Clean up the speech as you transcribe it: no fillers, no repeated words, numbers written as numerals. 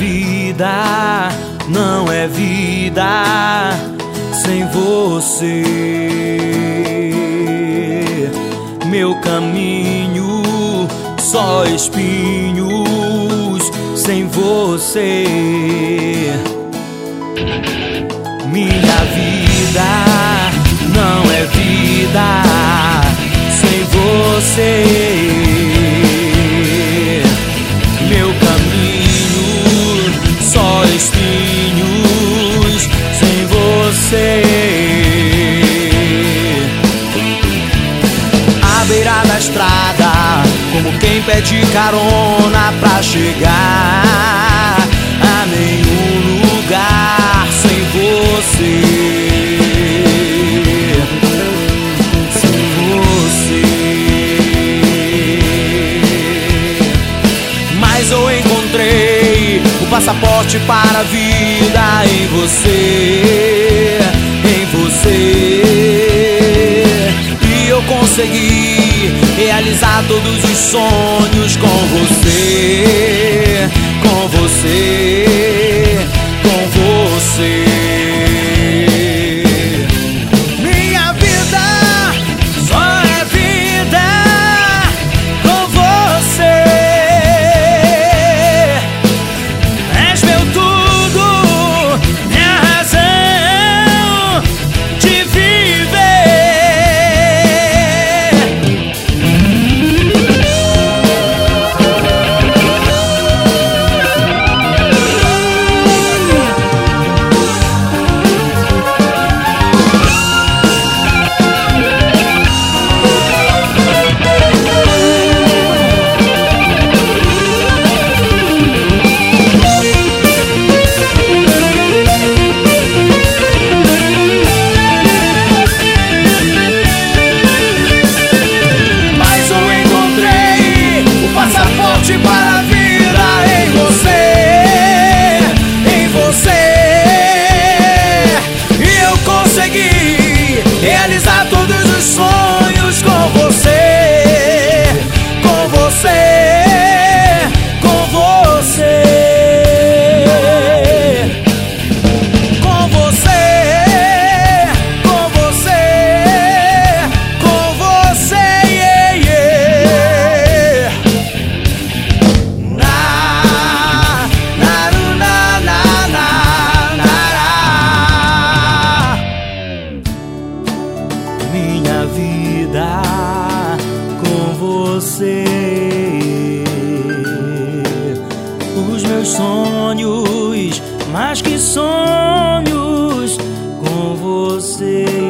vida não é vida sem você. Meu caminho só espinhos sem você. Minha vida não é vida sem você. Meu caminho só espinhos sem você. À beira da estrada, como quem pede carona pra chegar a nenhum lugar sem você. Sem você. Mas eu encontrei o passaporte para a vida em você. Em você. E eu consegui realizar todos os sonhos com você. Com você. Com você. Minha vida só é vida com você. És meu tudo, minha razão de viver. Para a vida em você, em você. E eu consegui realizar todos os sonhos com você. Com você. Com você. Com você. Com você. Com você. Yeah, yeah. Minha vida com você. Os meus sonhos, mais que sonhos, com você.